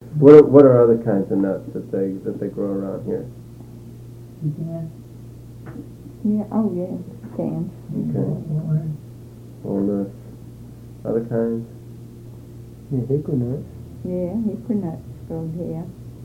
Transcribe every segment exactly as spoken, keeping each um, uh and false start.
What are, what are other kinds of nuts that they that they grow around here? Yeah. Yeah, oh yeah, can. Okay. Walnuts. Other kinds? Yeah, hickory nuts. Yeah, hickory nuts grown here.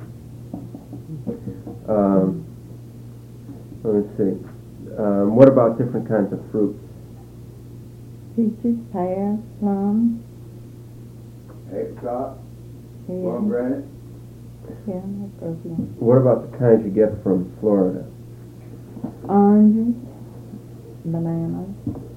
Um, let me see. Um, what about different kinds of fruits? Peaches, pears, plums. Apricot, Yeah, pomegranate. yeah, that grows here. What about the kinds you get from Florida? Oranges, bananas.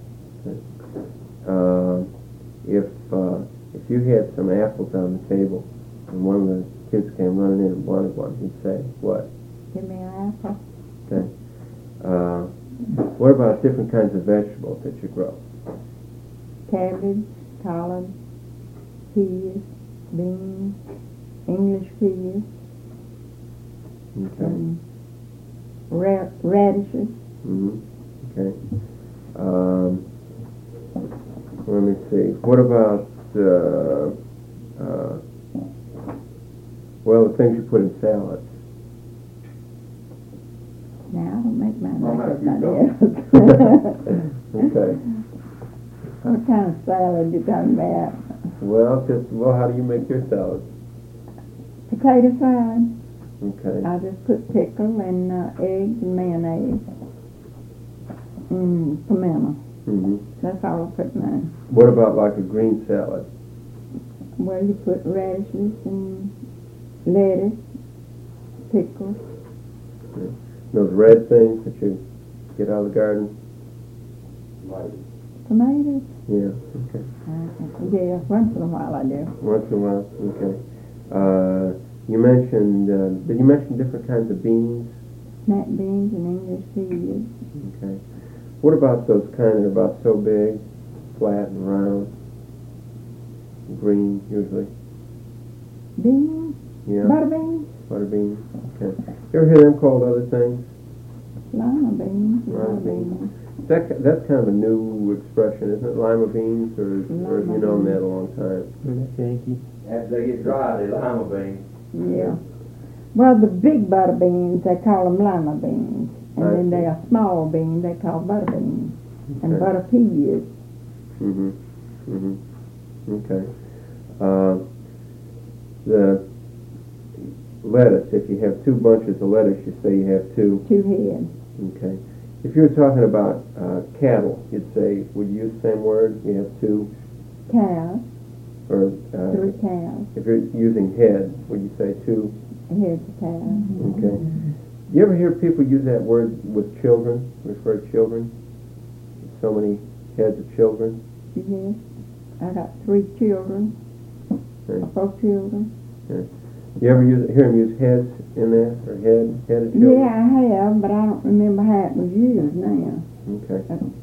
Uh, if uh, if you had some apples on the table and one of the kids came running in and wanted one, he'd say, what? Give me an apple. Okay. Uh, what about different kinds of vegetables that you grow? Cabbage, collard, peas, beans, English peas, Okay. um, ra- radishes. Mm-hmm. Okay. Um, let me see. What about uh, uh, well, the things you put in salads? Now, I don't make mine Well, like Matthew, everybody else. Okay. What kind of salad you talking about? Well, just well, how do you make your salad? Potato salad. Okay. I just put pickle and uh, eggs and mayonnaise and pimento. Mm-hmm. That's all I put in mine. What about like a green salad? Well, you put radishes and lettuce, pickles. Those red things that you get out of the garden? Like, Tomatoes? Yeah. Okay. Uh, yeah, once in a while I do. Once in a while. Okay. Uh, you mentioned, uh, did you mention different kinds of beans? Snap beans and English peas. Okay. What about those kind that are about so big, flat and round, green usually? Beans? Yeah. Butter beans? Butter beans. Okay. You ever hear them called other things? Lima beans. Lima Butter beans. That that's kind of a new expression, isn't it? Lima beans, or, or have you known that a long time? That's Yankee. after they get dry, they lima beans. Yeah. Well, the big butter beans, they call them lima beans. And I then see. they are small beans, they call butter beans. And Okay. butter peas. Mm-hmm. Mm-hmm. Okay. Uh, the lettuce, if you have two bunches of lettuce, you say you have two. Two heads. Okay. If you were talking about uh, cattle, you'd say, would you use the same word? You have two? Cows. Or uh, Three cows. if you're using head, would you say two? Heads of cows. Okay. You ever hear people use that word with children, refer to children? So many heads of children? Yes. I got three children. Okay. Four children. You ever use, hear them use heads in there, or head, head of children? Yeah, I have, but I don't remember how it was used now. Okay.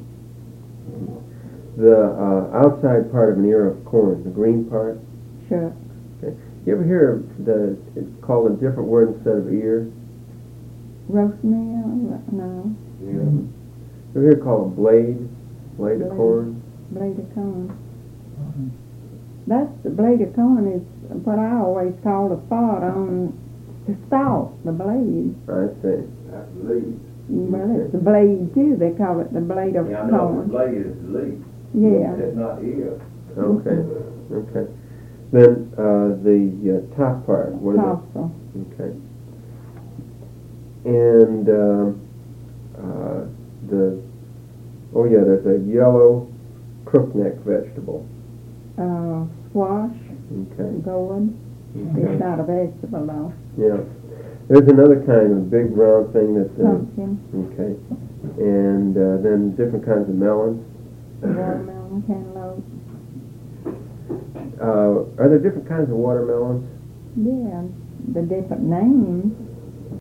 The uh, outside part of an ear of corn, the green part. Sure. You ever hear the it's called a different word instead of ear? Roast meal? No. Yeah. You ever hear it called a blade? Blade of Blade. corn? Blade of corn. That's the blade of corn is what I always call the spot on the stalk, the blade. I see. That's the leaf. Well, it's the blade too. They call it the blade of Yeah, I know the corn. blade is the leaf. Yeah. That's not the ear. Okay. Okay. Then uh, the uh, top part. What is Tassel. it? Okay. And um, uh, the oh yeah, there's a yellow crookneck vegetable. Uh, squash. Okay. Gourd. It's Okay. not a vegetable though. Yeah. There's another kind of big round thing that's uh, Pumpkin. okay. And uh, then different kinds of melons. Watermelon, cantaloupe. Uh, are there different kinds of watermelons? Yeah. The different names.